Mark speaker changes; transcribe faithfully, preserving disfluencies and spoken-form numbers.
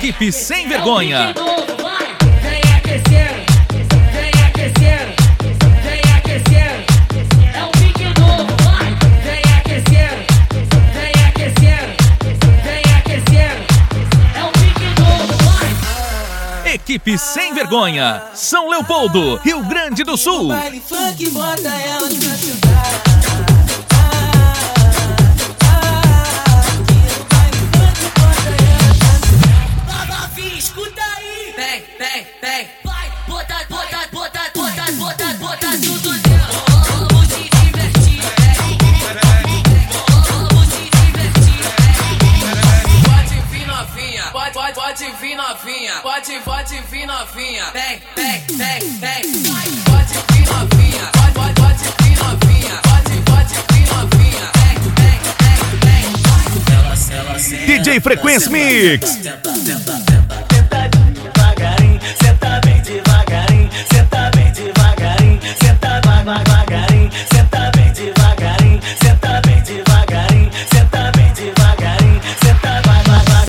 Speaker 1: Equipe Sem Vergonha.
Speaker 2: Vem aquecendo, vem aquecendo, vem aquecendo. É um pique novo, vai. Vem aquecendo, vem aquecendo, vem aquecendo. É um pique novo, vai.
Speaker 1: Equipe Sem Vergonha. São Leopoldo, Rio Grande do Sul.
Speaker 3: Baile funk, bota elas pra sentar.
Speaker 2: Escuta aí! Vem, vem, vem! Vai! Bota, bota, bota, bota, bota, bota tudo dentro! Vamos se divertir! Vamos se divertir! Pode vir novinha! Pode, pode, pode vir novinha! Pode, pode vir novinha! Vem, vem, vem, vem! Vai! Pode vir novinha! Pode, pode, pode vir novinha! Pode, pode vir novinha! Vem, vem, vem, vem! Ela, ela,
Speaker 1: D J Frequência Mix.
Speaker 2: Senta, senta, senta.